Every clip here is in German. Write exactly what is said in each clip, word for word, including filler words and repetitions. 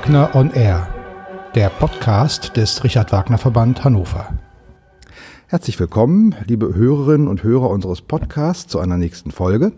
Wagner on Air, der Podcast des Richard Wagner Verband Hannover. Herzlich willkommen, liebe Hörerinnen und Hörer unseres Podcasts, zu einer nächsten Folge.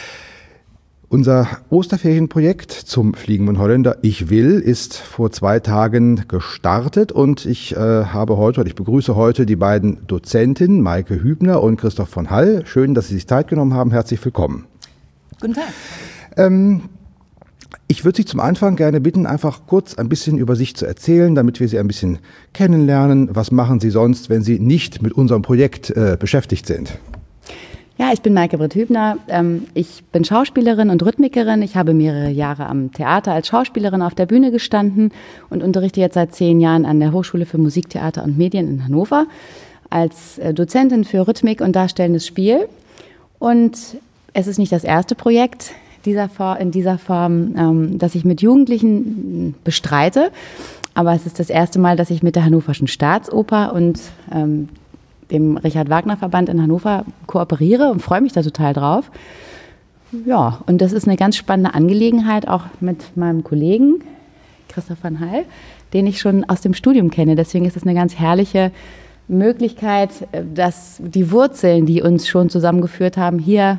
Unser Osterferienprojekt zum Fliegenden Holländer Ich Will ist vor zwei Tagen gestartet und ich äh, habe heute, oder ich begrüße heute die beiden Dozentinnen, Maike Hübner und Christoph von Hall. Schön, dass Sie sich Zeit genommen haben. Herzlich willkommen. Guten Tag. Ähm, ich würde Sie zum Anfang gerne bitten, einfach kurz ein bisschen über sich zu erzählen, damit wir Sie ein bisschen kennenlernen. Was machen Sie sonst, wenn Sie nicht mit unserem Projekt äh, beschäftigt sind? Ja, ich bin Maike Hübner. Ich bin Schauspielerin und Rhythmikerin. Ich habe mehrere Jahre am Theater als Schauspielerin auf der Bühne gestanden und unterrichte jetzt seit zehn Jahren an der Hochschule für Musik, Theater und Medien in Hannover als Dozentin für Rhythmik und darstellendes Spiel. Und es ist nicht das erste Projekt dieser Form, in dieser Form, das ich mit Jugendlichen bestreite. Aber es ist das erste Mal, dass ich mit der Hannoverschen Staatsoper und ähm, dem Richard Wagner Verband in Hannover kooperiere und freue mich da total drauf. Ja, und das ist eine ganz spannende Angelegenheit, auch mit meinem Kollegen Christoph von Hall, den ich schon aus dem Studium kenne. Deswegen ist es eine ganz herrliche Möglichkeit, dass die Wurzeln, die uns schon zusammengeführt haben, hier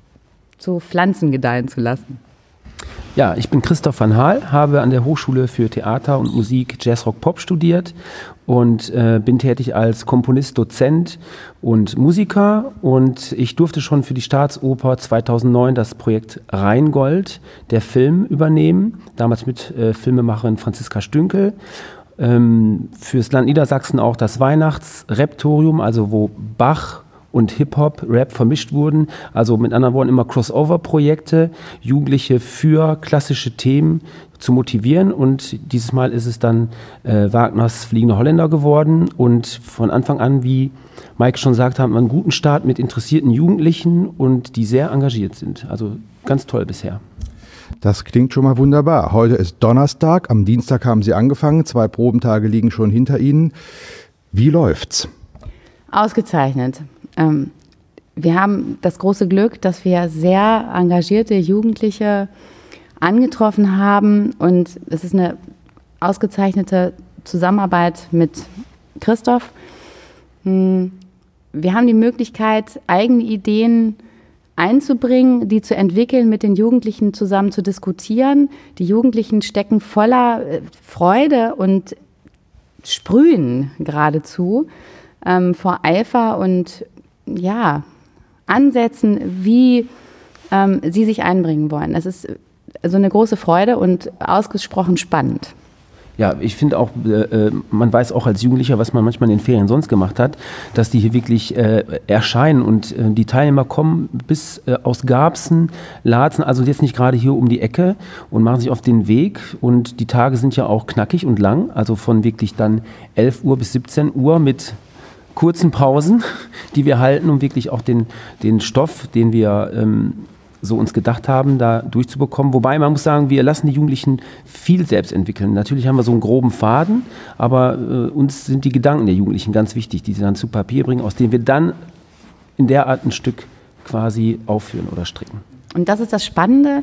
zu Pflanzen gedeihen zu lassen. Ja, ich bin Christoph von Hall, habe an der Hochschule für Theater und Musik Jazz, Rock, Pop studiert und äh, bin tätig als Komponist, Dozent und Musiker. Und ich durfte schon für die Staatsoper zweitausendneun das Projekt Rheingold, der Film, übernehmen, damals mit äh, Filmemacherin Franziska Stünkel. Ähm, fürs Land Niedersachsen auch das Weihnachtsreptorium, also wo Bach und Hip-Hop, Rap vermischt wurden. Also mit anderen Worten immer Crossover-Projekte, Jugendliche für klassische Themen zu motivieren. Und dieses Mal ist es dann äh, Wagners Fliegende Holländer geworden. Und von Anfang an, wie Mike schon sagte, haben wir einen guten Start mit interessierten Jugendlichen und die sehr engagiert sind. Also ganz toll bisher. Das klingt schon mal wunderbar. Heute ist Donnerstag, am Dienstag haben Sie angefangen, zwei Probentage liegen schon hinter Ihnen. Wie läuft's? Ausgezeichnet. Ähm, wir haben das große Glück, dass wir sehr engagierte Jugendliche angetroffen haben und es ist eine ausgezeichnete Zusammenarbeit mit Christoph. Wir haben die Möglichkeit, eigene Ideen einzubringen, die zu entwickeln, mit den Jugendlichen zusammen zu diskutieren. Die Jugendlichen stecken voller Freude und sprühen geradezu ähm, vor Eifer und ja, Ansätzen, wie ähm, sie sich einbringen wollen. Das ist also eine große Freude und ausgesprochen spannend. Ja, ich finde auch, äh, man weiß auch als Jugendlicher, was man manchmal in den Ferien sonst gemacht hat, dass die hier wirklich äh, erscheinen und äh, die Teilnehmer kommen bis äh, aus Garbsen, Laatzen, also jetzt nicht gerade hier um die Ecke und machen sich auf den Weg und die Tage sind ja auch knackig und lang, also von wirklich dann elf Uhr bis siebzehn Uhr mit kurzen Pausen, die wir halten, um wirklich auch den, den Stoff, den wir ähm, so uns gedacht haben, da durchzubekommen. Wobei man muss sagen, wir lassen die Jugendlichen viel selbst entwickeln. Natürlich haben wir so einen groben Faden, aber äh, uns sind die Gedanken der Jugendlichen ganz wichtig, die sie dann zu Papier bringen, aus denen wir dann in der Art ein Stück quasi aufführen oder stricken. Und das ist das Spannende,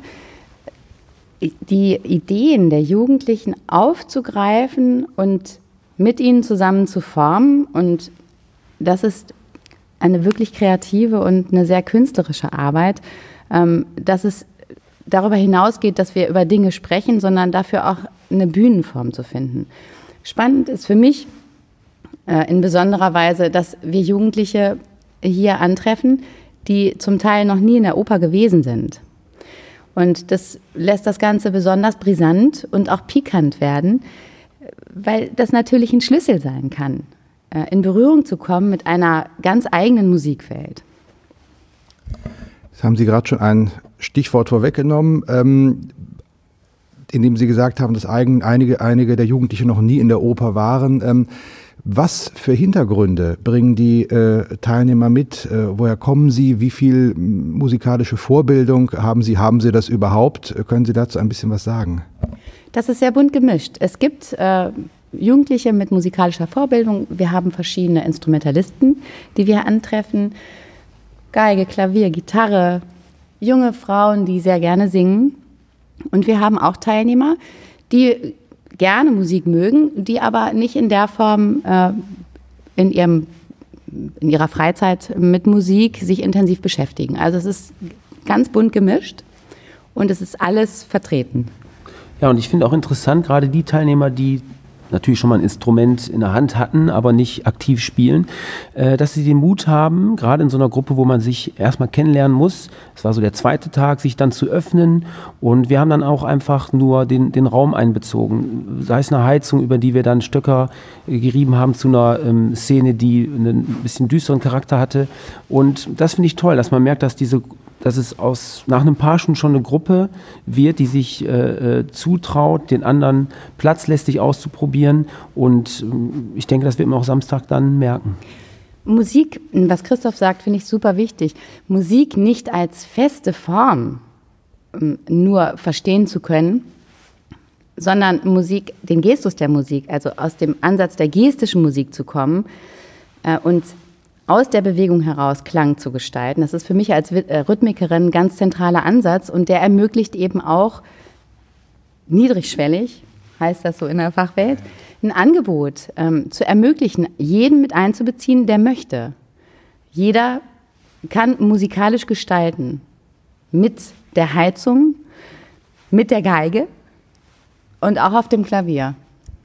die Ideen der Jugendlichen aufzugreifen und mit ihnen zusammen zu formen, und das ist eine wirklich kreative und eine sehr künstlerische Arbeit, ähm, dass es darüber hinausgeht, dass wir über Dinge sprechen, sondern dafür auch eine Bühnenform zu finden. Spannend ist für mich äh, in besonderer Weise, dass wir Jugendliche hier antreffen, die zum Teil noch nie in der Oper gewesen sind. Und das lässt das Ganze besonders brisant und auch pikant werden, weil das natürlich ein Schlüssel sein kann, in Berührung zu kommen mit einer ganz eigenen Musikwelt. Jetzt haben Sie gerade schon ein Stichwort vorweggenommen, ähm, indem Sie gesagt haben, dass eigen, einige, einige der Jugendlichen noch nie in der Oper waren. Ähm, was für Hintergründe bringen die äh, Teilnehmer mit? Äh, woher kommen sie? Wie viel musikalische Vorbildung haben sie? Haben sie das überhaupt? Können Sie dazu ein bisschen was sagen? Das ist sehr bunt gemischt. Es gibt äh, Jugendliche mit musikalischer Vorbildung. Wir haben verschiedene Instrumentalisten, die wir antreffen. Geige, Klavier, Gitarre, junge Frauen, die sehr gerne singen. Und wir haben auch Teilnehmer, die gerne Musik mögen, die aber nicht in der Form äh, in ihrem in ihrer Freizeit mit Musik sich intensiv beschäftigen. Also es ist ganz bunt gemischt und es ist alles vertreten. Ja, und ich finde auch interessant, gerade die Teilnehmer, die natürlich schon mal ein Instrument in der Hand hatten, aber nicht aktiv spielen, äh, dass sie den Mut haben, gerade in so einer Gruppe, wo man sich erstmal kennenlernen muss, es war so der zweite Tag, sich dann zu öffnen, und wir haben dann auch einfach nur den, den Raum einbezogen, sei es eine Heizung, über die wir dann Stöcker äh, gerieben haben zu einer ähm, Szene, die einen bisschen düsteren Charakter hatte, und das finde ich toll, dass man merkt, dass diese dass es aus, nach ein paar Stunden schon eine Gruppe wird, die sich äh, zutraut, den anderen Platz lässt, sich auszuprobieren. Und äh, ich denke, das wird man auch Samstag dann merken. Musik, was Christoph sagt, finde ich super wichtig. Musik nicht als feste Form äh, nur verstehen zu können, sondern Musik, den Gestus der Musik, also aus dem Ansatz der gestischen Musik zu kommen äh, und aus der Bewegung heraus Klang zu gestalten. Das ist für mich als Rhythmikerin ein ganz zentraler Ansatz, und der ermöglicht eben auch niedrigschwellig, heißt das so in der Fachwelt, ein Angebot ähm, zu ermöglichen, jeden mit einzubeziehen, der möchte. Jeder kann musikalisch gestalten, mit der Heizung, mit der Geige und auch auf dem Klavier.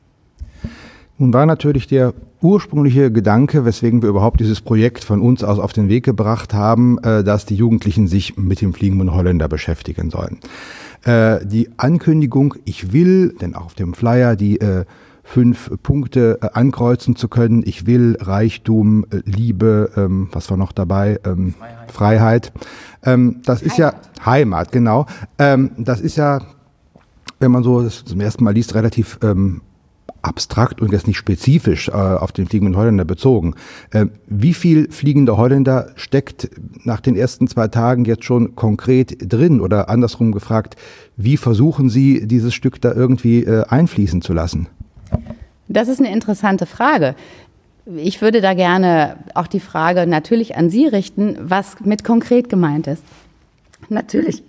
Nun war natürlich der ursprüngliche Gedanke, weswegen wir überhaupt dieses Projekt von uns aus auf den Weg gebracht haben, äh, dass die Jugendlichen sich mit dem Fliegenden Holländer beschäftigen sollen. Äh, die Ankündigung, ich will, denn auch auf dem Flyer, die äh, fünf Punkte äh, ankreuzen zu können, ich will Reichtum, äh, Liebe, ähm, was war noch dabei? Ähm, Freiheit. Freiheit. Ähm, das ist Heimat. ja Heimat, genau. Ähm, das ist ja, wenn man so das zum ersten Mal liest, relativ ähm, abstrakt und jetzt nicht spezifisch äh, auf den Fliegenden Holländer bezogen. Äh, wie viel Fliegender Holländer steckt nach den ersten zwei Tagen jetzt schon konkret drin? Oder andersrum gefragt, wie versuchen Sie, dieses Stück da irgendwie äh, einfließen zu lassen? Das ist eine interessante Frage. Ich würde da gerne auch die Frage natürlich an Sie richten, was mit konkret gemeint ist. Natürlich,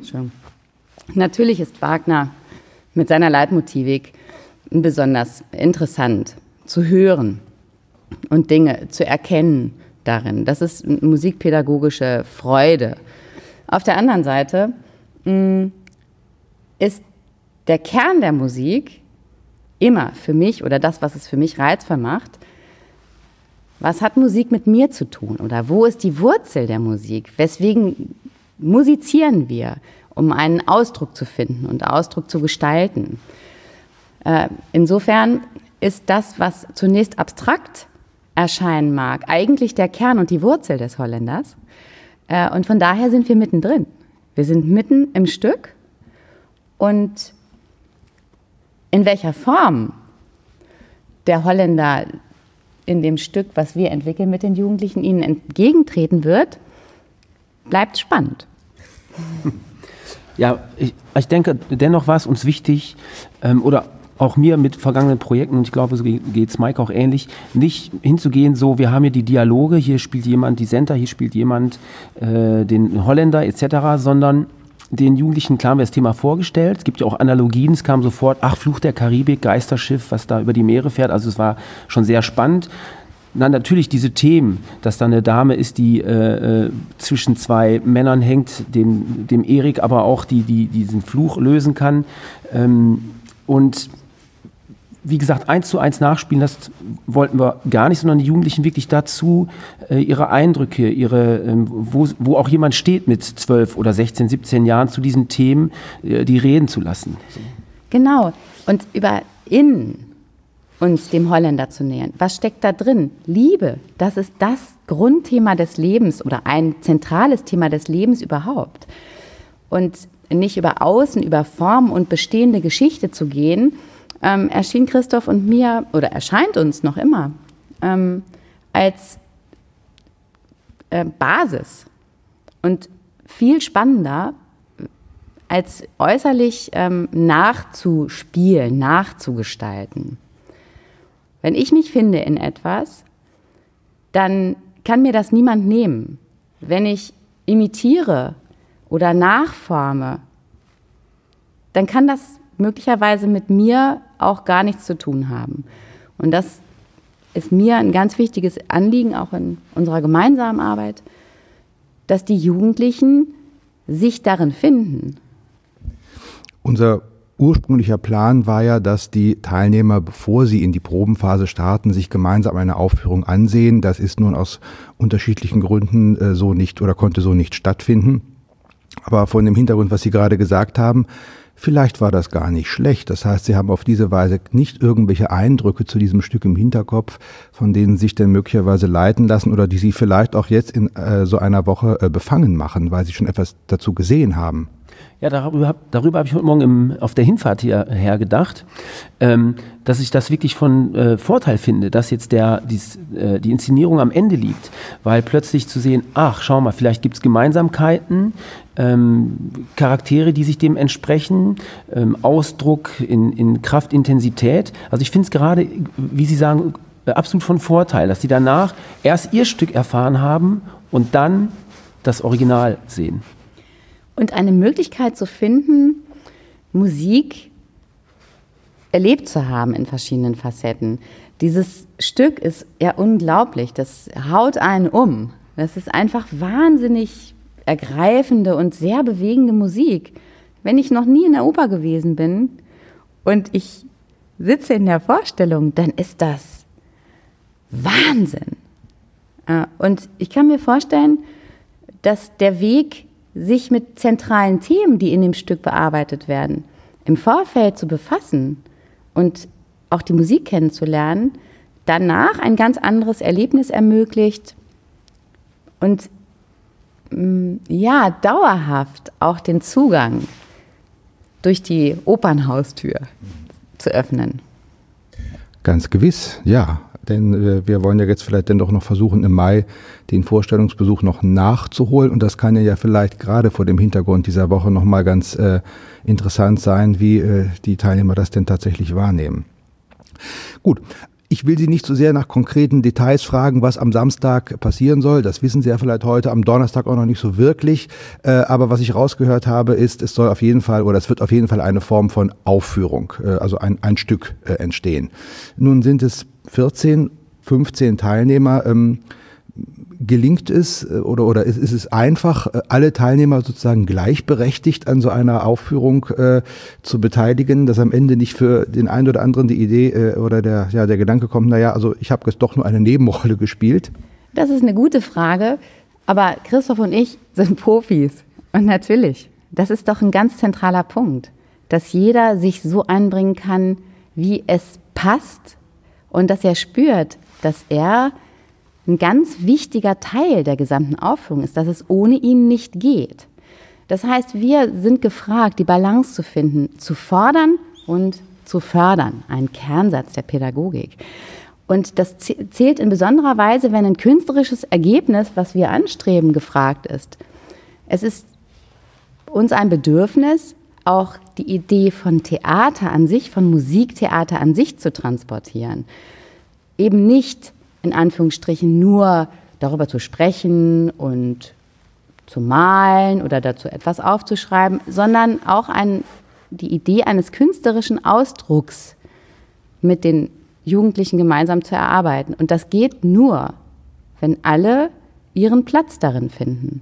natürlich ist Wagner mit seiner Leitmotivik besonders interessant zu hören und Dinge zu erkennen darin. Das ist musikpädagogische Freude. Auf der anderen Seite mh, ist der Kern der Musik immer für mich, oder das, was es für mich reizvoll macht, was hat Musik mit mir zu tun? Oder wo ist die Wurzel der Musik? Weswegen musizieren wir? Um einen Ausdruck zu finden und Ausdruck zu gestalten. Insofern ist das, was zunächst abstrakt erscheinen mag, eigentlich der Kern und die Wurzel des Holländers. Und von daher sind wir mittendrin. Wir sind mitten im Stück, und in welcher Form der Holländer in dem Stück, was wir entwickeln mit den Jugendlichen, ihnen entgegentreten wird, bleibt spannend. Ja, ich, ich denke, dennoch war es uns wichtig, ähm, oder auch mir mit vergangenen Projekten, und ich glaube, so geht es Mike auch ähnlich, nicht hinzugehen, so, wir haben hier die Dialoge, hier spielt jemand die Senta, hier spielt jemand äh, den Holländer et cetera, sondern den Jugendlichen, klar haben wir das Thema vorgestellt, es gibt ja auch Analogien, es kam sofort, ach, Fluch der Karibik, Geisterschiff, was da über die Meere fährt, also es war schon sehr spannend. Na, natürlich diese Themen, dass da eine Dame ist, die äh, zwischen zwei Männern hängt, dem, dem Erik, aber auch die, die diesen Fluch lösen kann. Ähm, und wie gesagt, eins zu eins nachspielen, das wollten wir gar nicht, sondern die Jugendlichen wirklich dazu äh, ihre Eindrücke, ihre, ähm, wo, wo auch jemand steht mit zwölf oder sechzehn, siebzehn Jahren zu diesen Themen, äh, die reden zu lassen. So. Genau. Und über Innen uns dem Holländer zu nähern. Was steckt da drin? Liebe, das ist das Grundthema des Lebens oder ein zentrales Thema des Lebens überhaupt. Und nicht über Außen, über Form und bestehende Geschichte zu gehen, ähm, erschien Christoph und mir, oder erscheint uns noch immer, ähm, als äh, Basis und viel spannender, als äußerlich ähm, nachzuspielen, nachzugestalten. Wenn ich mich finde in etwas, dann kann mir das niemand nehmen. Wenn ich imitiere oder nachforme, dann kann das möglicherweise mit mir auch gar nichts zu tun haben. Und das ist mir ein ganz wichtiges Anliegen, auch in unserer gemeinsamen Arbeit, dass die Jugendlichen sich darin finden. Unser ursprünglicher Plan war ja, dass die Teilnehmer, bevor sie in die Probenphase starten, sich gemeinsam eine Aufführung ansehen. Das ist nun aus unterschiedlichen Gründen äh, so nicht oder konnte so nicht stattfinden. Aber von dem Hintergrund, was Sie gerade gesagt haben, vielleicht war das gar nicht schlecht. Das heißt, Sie haben auf diese Weise nicht irgendwelche Eindrücke zu diesem Stück im Hinterkopf, von denen Sie sich denn möglicherweise leiten lassen oder die Sie vielleicht auch jetzt in äh, so einer Woche äh, befangen machen, weil Sie schon etwas dazu gesehen haben. Ja, darüber, darüber habe ich heute Morgen im, auf der Hinfahrt hierher gedacht, ähm, dass ich das wirklich von äh, Vorteil finde, dass jetzt der, dies, äh, die Inszenierung am Ende liegt, weil plötzlich zu sehen, ach, schau mal, vielleicht gibt es Gemeinsamkeiten, ähm, Charaktere, die sich dem entsprechen, ähm, Ausdruck in, in Kraft, Intensität. Also ich finde es gerade, wie Sie sagen, absolut von Vorteil, dass die danach erst ihr Stück erfahren haben und dann das Original sehen. Und eine Möglichkeit zu finden, Musik erlebt zu haben in verschiedenen Facetten. Dieses Stück ist ja unglaublich, das haut einen um. Das ist einfach wahnsinnig ergreifende und sehr bewegende Musik. Wenn ich noch nie in der Oper gewesen bin und ich sitze in der Vorstellung, dann ist das Wahnsinn. Und ich kann mir vorstellen, dass der Weg, sich mit zentralen Themen, die in dem Stück bearbeitet werden, im Vorfeld zu befassen und auch die Musik kennenzulernen, danach ein ganz anderes Erlebnis ermöglicht und ja, dauerhaft auch den Zugang durch die Opernhaustür zu öffnen. Ganz gewiss, ja. Denn äh, wir wollen ja jetzt vielleicht dann doch noch versuchen, im Mai den Vorstellungsbesuch noch nachzuholen. Und das kann ja vielleicht gerade vor dem Hintergrund dieser Woche nochmal ganz äh, interessant sein, wie äh, die Teilnehmer das denn tatsächlich wahrnehmen. Gut. Ich will Sie nicht so sehr nach konkreten Details fragen, was am Samstag passieren soll. Das wissen Sie ja vielleicht heute, am Donnerstag auch noch nicht so wirklich. Äh, aber was ich rausgehört habe, ist, es soll auf jeden Fall oder es wird auf jeden Fall eine Form von Aufführung, äh, also ein, ein Stück äh, entstehen. Nun sind es vierzehn, fünfzehn Teilnehmer. Ähm, gelingt es oder, oder ist, ist es einfach, alle Teilnehmer sozusagen gleichberechtigt an so einer Aufführung äh, zu beteiligen, dass am Ende nicht für den einen oder anderen die Idee äh, oder der, ja, der Gedanke kommt, naja, also ich habe jetzt doch nur eine Nebenrolle gespielt? Das ist eine gute Frage, aber Christoph und ich sind Profis. Und natürlich, das ist doch ein ganz zentraler Punkt, dass jeder sich so einbringen kann, wie es passt und dass er spürt, dass er ein ganz wichtiger Teil der gesamten Aufführung ist, dass es ohne ihn nicht geht. Das heißt, wir sind gefragt, die Balance zu finden, zu fordern und zu fördern, ein Kernsatz der Pädagogik. Und das zählt in besonderer Weise, wenn ein künstlerisches Ergebnis, was wir anstreben, gefragt ist. Es ist uns ein Bedürfnis, auch die Idee von Theater an sich, von Musiktheater an sich zu transportieren. Eben nicht in Anführungsstrichen nur darüber zu sprechen und zu malen oder dazu etwas aufzuschreiben, sondern auch ein, die Idee eines künstlerischen Ausdrucks mit den Jugendlichen gemeinsam zu erarbeiten. Und das geht nur, wenn alle ihren Platz darin finden.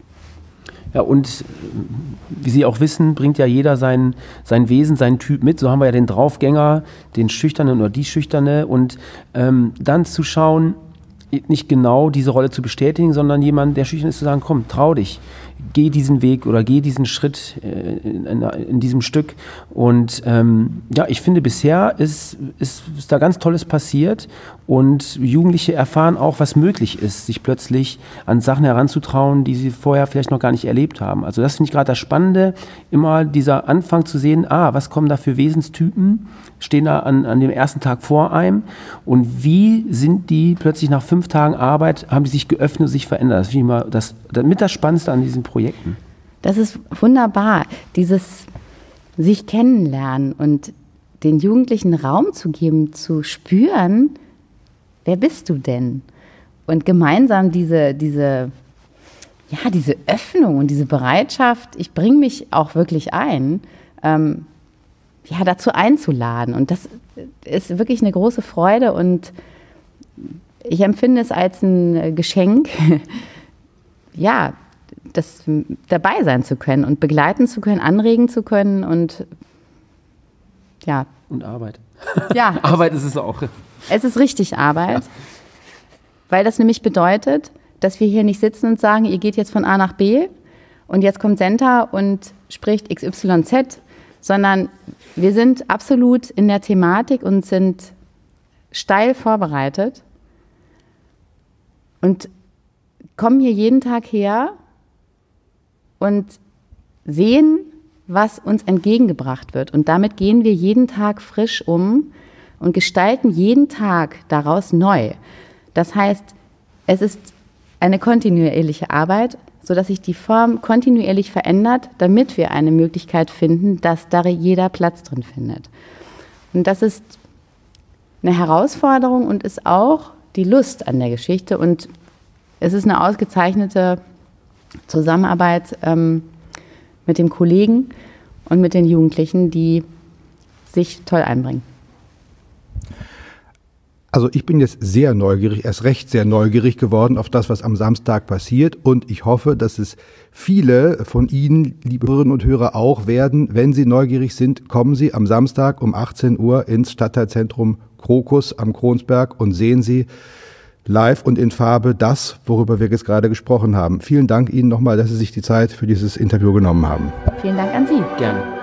Ja, und wie Sie auch wissen, bringt ja jeder sein, sein Wesen, seinen Typ mit. So haben wir ja den Draufgänger, den Schüchternen oder die Schüchterne. Und ähm, dann zu schauen, nicht genau diese Rolle zu bestätigen, sondern jemand, der schüchtern ist, zu sagen, komm, trau dich, geh diesen Weg oder geh diesen Schritt äh, in, in, in diesem Stück. Und ähm, ja, ich finde, bisher ist, ist, ist da ganz Tolles passiert und Jugendliche erfahren auch, was möglich ist, sich plötzlich an Sachen heranzutrauen, die sie vorher vielleicht noch gar nicht erlebt haben. Also das finde ich gerade das Spannende, immer dieser Anfang zu sehen, ah, was kommen da für Wesenstypen, stehen da an, an dem ersten Tag vor einem und wie sind die plötzlich nach fünf Tagen Arbeit, haben die sich geöffnet und sich verändert. Das finde ich mal das, das mit das Spannendste an diesen Projekten. Das ist wunderbar, dieses sich kennenlernen und den Jugendlichen Raum zu geben, zu spüren, wer bist du denn? Und gemeinsam diese, diese, ja, diese Öffnung und diese Bereitschaft, ich bringe mich auch wirklich ein, ähm, ja, dazu einzuladen. Und das ist wirklich eine große Freude und ich empfinde es als ein Geschenk, ja, das dabei sein zu können und begleiten zu können, anregen zu können und ja. Und Arbeit. Ja. Arbeit ist es auch. Es ist richtig Arbeit, ja. Weil das nämlich bedeutet, dass wir hier nicht sitzen und sagen, ihr geht jetzt von A nach B und jetzt kommt Senta und spricht X Y Z, sondern wir sind absolut in der Thematik und sind steil vorbereitet und kommen hier jeden Tag her und sehen, was uns entgegengebracht wird. Und damit gehen wir jeden Tag frisch um und gestalten jeden Tag daraus neu. Das heißt, es ist eine kontinuierliche Arbeit, sodass sich die Form kontinuierlich verändert, damit wir eine Möglichkeit finden, dass da jeder Platz drin findet. Und das ist eine Herausforderung und ist auch die Lust an der Geschichte. Und es ist eine ausgezeichnete Zusammenarbeit ähm, mit dem Kollegen und mit den Jugendlichen, die sich toll einbringen. Also ich bin jetzt sehr neugierig, erst recht sehr neugierig geworden auf das, was am Samstag passiert. Und ich hoffe, dass es viele von Ihnen, liebe Hörerinnen und Hörer, auch werden. Wenn Sie neugierig sind, kommen Sie am Samstag um achtzehn Uhr ins Stadtteilzentrum Krokus am Kronsberg und sehen Sie live und in Farbe das, worüber wir jetzt gerade gesprochen haben. Vielen Dank Ihnen nochmal, dass Sie sich die Zeit für dieses Interview genommen haben. Vielen Dank an Sie. Gerne.